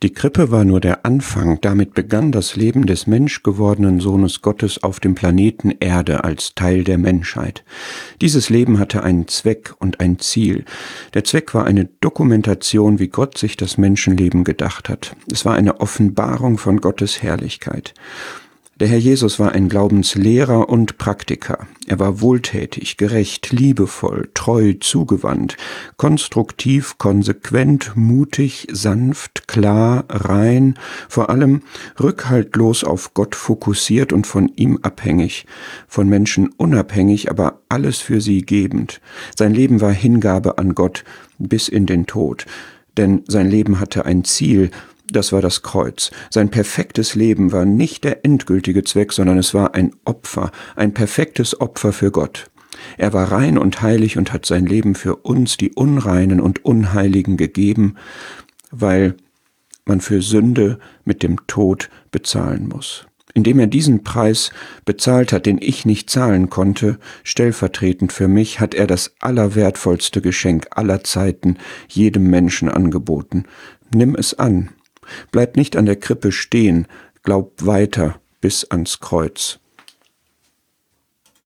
Die Krippe war nur der Anfang, damit begann das Leben des menschgewordenen Sohnes Gottes auf dem Planeten Erde als Teil der Menschheit. Dieses Leben hatte einen Zweck und ein Ziel. Der Zweck war eine Dokumentation, wie Gott sich das Menschenleben gedacht hat. Es war eine Offenbarung von Gottes Herrlichkeit. Der Herr Jesus war ein Glaubenslehrer und Praktiker. Er war wohltätig, gerecht, liebevoll, treu, zugewandt, konstruktiv, konsequent, mutig, sanft, klar, rein, vor allem rückhaltlos auf Gott fokussiert und von ihm abhängig, von Menschen unabhängig, aber alles für sie gebend. Sein Leben war Hingabe an Gott bis in den Tod, denn sein Leben hatte ein Ziel. Das war das Kreuz. Sein perfektes Leben war nicht der endgültige Zweck, sondern es war ein Opfer, ein perfektes Opfer für Gott. Er war rein und heilig und hat sein Leben für uns, die Unreinen und Unheiligen, gegeben, weil man für Sünde mit dem Tod bezahlen muss. Indem er diesen Preis bezahlt hat, den ich nicht zahlen konnte, stellvertretend für mich, hat er das allerwertvollste Geschenk aller Zeiten jedem Menschen angeboten. Nimm es an. Bleib nicht an der Krippe stehen, glaub weiter bis ans Kreuz.